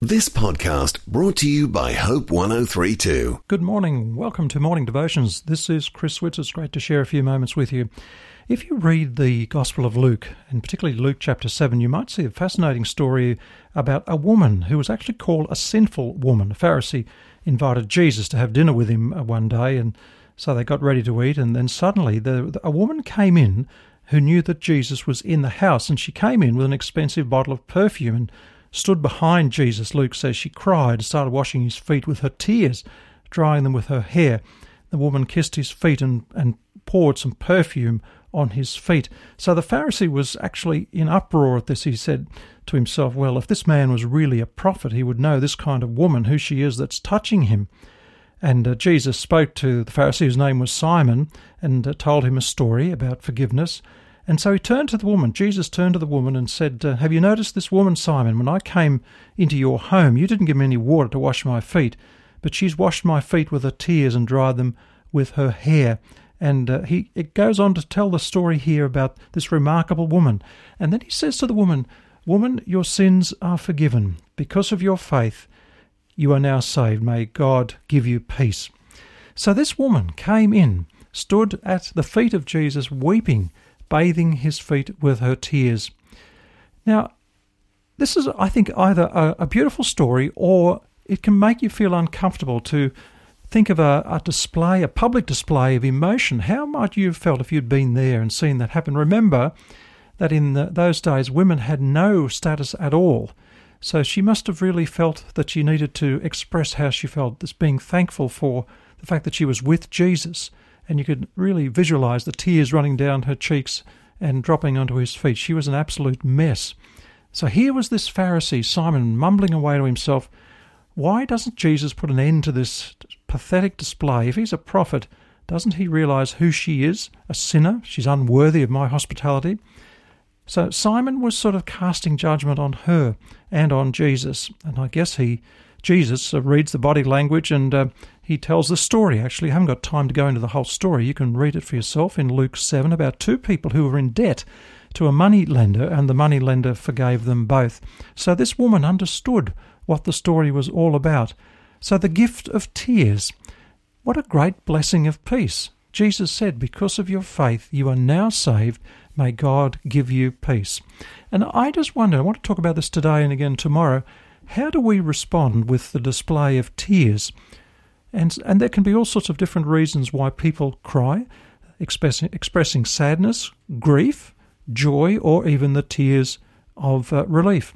This podcast brought to you by Hope 1032. Good morning. Welcome to Morning Devotions. This is Chris Switz. It's great to share a few moments with you. If you read the Gospel of Luke, and particularly Luke chapter 7, you might see a fascinating story about a woman who was actually called a sinful woman. A Pharisee invited Jesus to have dinner with him one day, and so they got ready to eat, and then suddenly a woman came in who knew that Jesus was in the house, and she came in with an expensive bottle of perfume and stood behind Jesus. Luke says she cried and started washing his feet with her tears, drying them with her hair. The woman kissed his feet and poured some perfume on his feet. So the Pharisee was actually in uproar at this. He said to himself, well, if this man was really a prophet, he would know this kind of woman, who she is that's touching him. And Jesus spoke to the Pharisee, whose name was Simon, and told him a story about forgiveness. And so he turned to the woman. Jesus turned to the woman and said, have you noticed this woman, Simon? When I came into your home, you didn't give me any water to wash my feet, but she's washed my feet with her tears and dried them with her hair. And it goes on to tell the story here about this remarkable woman. And then he says to the woman, woman, your sins are forgiven. Because of your faith, you are now saved. May God give you peace. So this woman came in, stood at the feet of Jesus, weeping, bathing his feet with her tears. Now, this is, I think, either a beautiful story, or it can make you feel uncomfortable to think of a display, a public display of emotion. How might you have felt if you'd been there and seen that happen? Remember that in those days, women had no status at all. So she must have really felt that she needed to express how she felt, this being thankful for the fact that she was with Jesus. And you could really visualize the tears running down her cheeks and dropping onto his feet. She was an absolute mess. So here was this Pharisee, Simon, mumbling away to himself, why doesn't Jesus put an end to this pathetic display? If he's a prophet, doesn't he realize who she is? A sinner? She's unworthy of my hospitality. So Simon was sort of casting judgment on her and on Jesus. And I guess Jesus reads the body language and he tells the story. Actually, I haven't got time to go into the whole story. You can read it for yourself in Luke 7 about two people who were in debt to a money lender, and the money lender forgave them both. So this woman understood what the story was all about. So the gift of tears, what a great blessing of peace. Jesus said, because of your faith, you are now saved. May God give you peace. And I just wonder, I want to talk about this today and again tomorrow, how do we respond with the display of tears? And there can be all sorts of different reasons why people cry, expressing sadness, grief, joy, or even the tears of relief.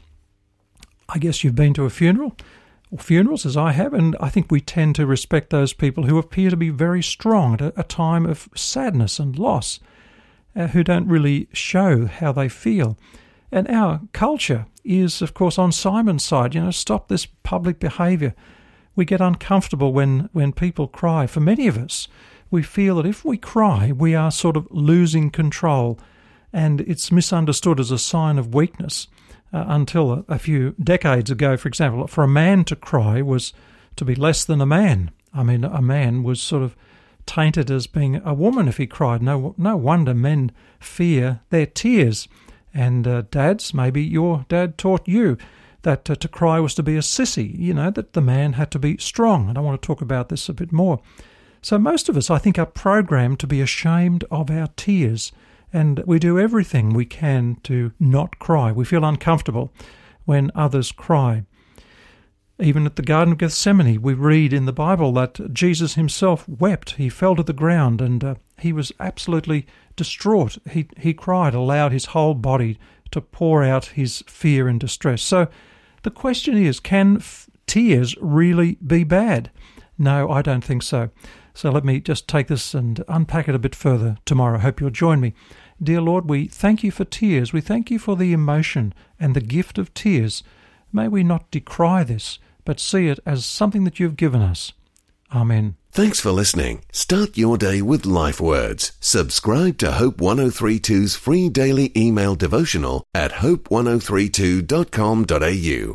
I guess you've been to a funeral, or funerals as I have, and I think we tend to respect those people who appear to be very strong at a time of sadness and loss, who don't really show how they feel. And our culture is, of course, on Simon's side. Stop this public behaviour. We get uncomfortable when people cry. For many of us, we feel that if we cry, we are sort of losing control, and it's misunderstood as a sign of weakness. Until a few decades ago, for example, for a man to cry was to be less than a man. I mean, a man was sort of tainted as being a woman if he cried. No wonder men fear their tears. And dads, maybe your dad taught you that to cry was to be a sissy, that the man had to be strong. And I want to talk about this a bit more. So most of us, I think, are programmed to be ashamed of our tears, and we do everything we can to not cry. We feel uncomfortable when others cry. Even at the Garden of Gethsemane, we read in the Bible that Jesus himself wept. He fell to the ground and he was absolutely distraught. He cried, allowed his whole body to pour out his fear and distress. So the question is, can tears really be bad? No, I don't think so. So let me just take this and unpack it a bit further tomorrow. I hope you'll join me. Dear Lord, we thank you for tears. We thank you for the emotion and the gift of tears. May we not decry this, but see it as something that you've given us. Amen. Thanks for listening. Start your day with Life Words. Subscribe to Hope 1032's free daily email devotional at hope1032.com.au.